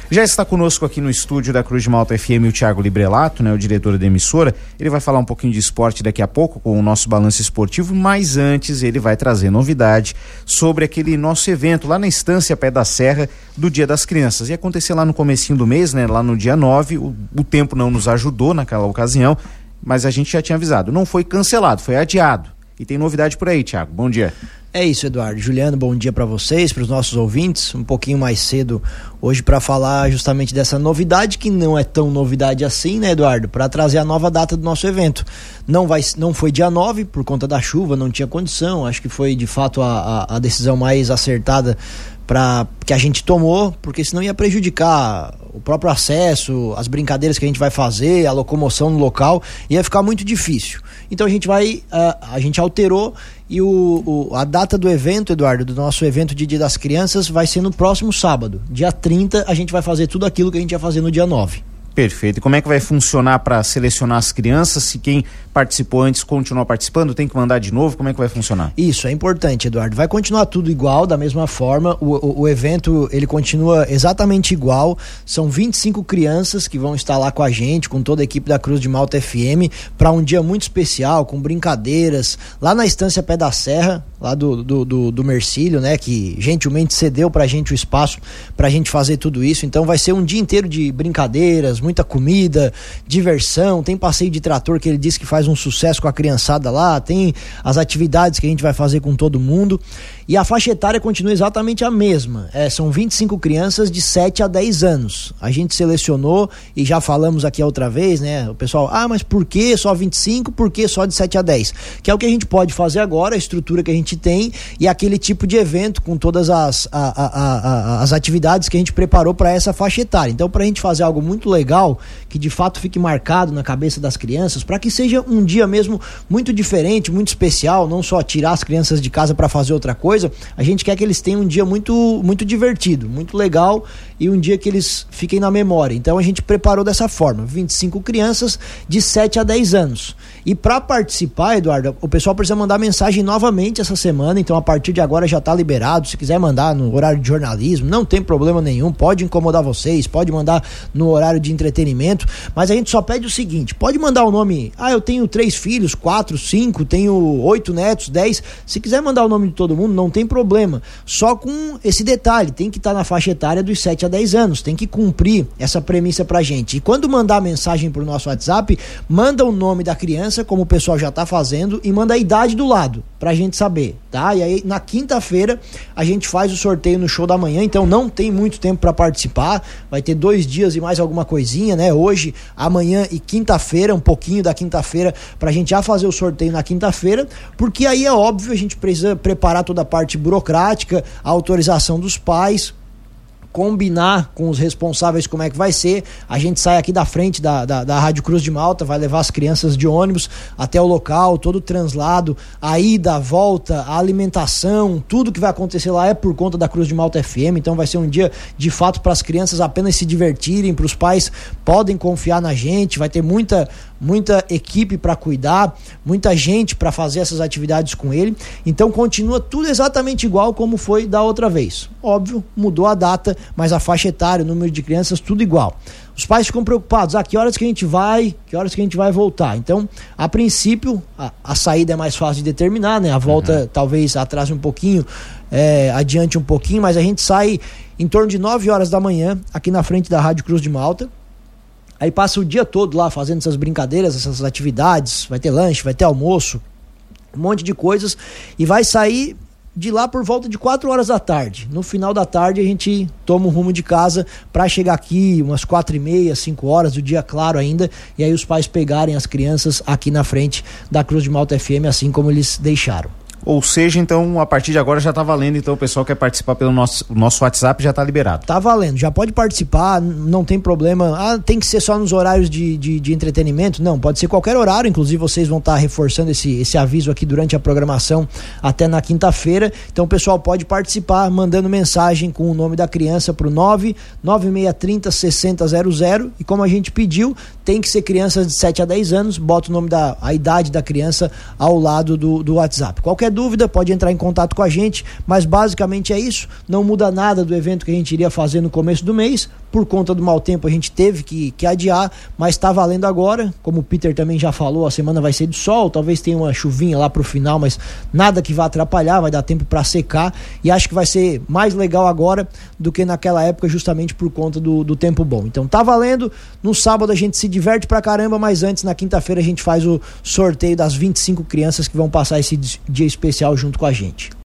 Já está conosco aqui no estúdio da Cruz de Malta FM o Thiago Librelato, né, o diretor da emissora. Ele vai falar um pouquinho de esporte daqui a pouco com o nosso balanço esportivo, mas antes ele vai trazer novidade sobre aquele nosso evento lá na Estância Pé da Serra do Dia das Crianças. Ia acontecer lá no comecinho do mês, né, lá no dia 9, o tempo não nos ajudou naquela ocasião, mas a gente já tinha avisado, não foi cancelado, foi adiado. E tem novidade por aí, Thiago. Bom dia. É isso, Eduardo. Juliano, bom dia para vocês, para os nossos ouvintes. Um pouquinho mais cedo hoje para falar justamente dessa novidade, que não é tão novidade assim, né, Eduardo? Para trazer a nova data do nosso evento. Não foi dia 9 por conta da chuva, não tinha condição. Acho que foi de fato a decisão mais acertada que a gente tomou, porque senão ia prejudicar o próprio acesso, as brincadeiras que a gente vai fazer, a locomoção no local, ia ficar muito difícil. Então a gente alterou e a data do evento, Eduardo, do nosso evento de Dia das Crianças vai ser no próximo sábado, dia 30, a gente vai fazer tudo aquilo que a gente ia fazer no dia 9. Perfeito. E como é que vai funcionar para selecionar as crianças? Se quem participou antes continua participando, tem que mandar de novo? Como é que vai funcionar? Isso, é importante, Eduardo. Vai continuar tudo igual, da mesma forma. O evento, ele continua exatamente igual. São 25 crianças que vão estar lá com a gente, com toda a equipe da Cruz de Malta FM, para um dia muito especial, com brincadeiras, lá na Estância Pé da Serra, lá do Mercílio, né, que gentilmente cedeu pra gente o espaço pra gente fazer tudo isso. Então vai ser um dia inteiro de brincadeiras, muita comida, diversão, tem passeio de trator que ele disse que faz um sucesso com a criançada lá, tem as atividades que a gente vai fazer com todo mundo, e a faixa etária continua exatamente a mesma, são 25 crianças de 7 a 10 anos, a gente selecionou e já falamos aqui a outra vez, né, o pessoal, mas por que só 25, por que só de 7 a 10? Que é o que a gente pode fazer agora, a estrutura que a gente tem e aquele tipo de evento com todas as atividades que a gente preparou para essa faixa etária. Então, para a gente fazer algo muito legal, que de fato fique marcado na cabeça das crianças, para que seja um dia mesmo muito diferente, muito especial, não só tirar as crianças de casa para fazer outra coisa, a gente quer que eles tenham um dia muito, muito divertido, muito legal e um dia que eles fiquem na memória. Então a gente preparou dessa forma, 25 crianças de 7 a 10 anos. E para participar, Eduardo, o pessoal precisa mandar mensagem novamente essa semana, então a partir de agora já está liberado, se quiser mandar no horário de jornalismo, não tem problema nenhum, pode incomodar vocês, pode mandar no horário de entretenimento, mas a gente só pede o seguinte, pode mandar o nome, eu tenho 3 filhos, 4, 5, tenho 8 netos, 10, se quiser mandar o nome de todo mundo, não tem problema, só com esse detalhe, tem que estar na faixa etária dos 7 a 10 anos, tem que cumprir essa premissa pra gente, e quando mandar a mensagem pro nosso WhatsApp, manda o nome da criança, como o pessoal já tá fazendo, e manda a idade do lado, pra gente saber, tá? E aí, na quinta-feira, a gente faz o sorteio no show da manhã, então não tem muito tempo pra participar, vai ter 2 dias e mais alguma coisinha, né? Hoje, amanhã e quinta-feira, um pouquinho da quinta-feira, pra gente já fazer o sorteio na quinta-feira, porque aí é óbvio, a gente precisa preparar toda a parte burocrática, a autorização dos pais, combinar com os responsáveis como é que vai ser, a gente sai aqui da frente da Rádio Cruz de Malta, vai levar as crianças de ônibus até o local, todo o translado, a ida, a volta, a alimentação, tudo que vai acontecer lá é por conta da Cruz de Malta FM, então vai ser um dia de fato para as crianças apenas se divertirem, para os pais podem confiar na gente, vai ter muita equipe para cuidar, muita gente para fazer essas atividades com ele, então continua tudo exatamente igual como foi da outra vez, óbvio, mudou a data, mas a faixa etária, o número de crianças, tudo igual. Os pais ficam preocupados, que horas que a gente vai voltar. Então, a princípio, a saída é mais fácil de determinar, né? A volta talvez atrase um pouquinho, adiante um pouquinho, mas a gente sai em torno de 9 horas da manhã, aqui na frente da Rádio Cruz de Malta. Aí passa o dia todo lá fazendo essas brincadeiras, essas atividades, vai ter lanche, vai ter almoço, um monte de coisas, e vai sair de lá por volta de 4 horas da tarde. No final da tarde a gente toma o rumo de casa para chegar aqui umas 4h30, 5 horas, o dia claro ainda, e aí os pais pegarem as crianças aqui na frente da Cruz de Malta FM, assim como eles deixaram. Ou seja, então, a partir de agora já tá valendo, então o pessoal que quer participar pelo nosso WhatsApp já tá liberado. Tá valendo, já pode participar, não tem problema, tem que ser só nos horários de entretenimento? Não, pode ser qualquer horário, inclusive vocês vão estar reforçando esse aviso aqui durante a programação até na quinta-feira, então o pessoal pode participar mandando mensagem com o nome da criança pro 99630-6000, e como a gente pediu, tem que ser crianças de 7 a 10 anos, bota o nome a idade da criança ao lado do WhatsApp. Qualquer dúvida pode entrar em contato com a gente, mas basicamente é isso, não muda nada do evento que a gente iria fazer no começo do mês, Por conta do mau tempo a gente teve que adiar, mas está valendo agora. Como o Peter também já falou, a semana vai ser de sol, talvez tenha uma chuvinha lá pro final, mas nada que vá atrapalhar, vai dar tempo para secar, e acho que vai ser mais legal agora do que naquela época, justamente por conta do tempo bom. Então tá valendo. No sábado a gente se diverte pra caramba, mas antes, na quinta-feira, a gente faz o sorteio das 25 crianças que vão passar esse dia especial junto com a gente.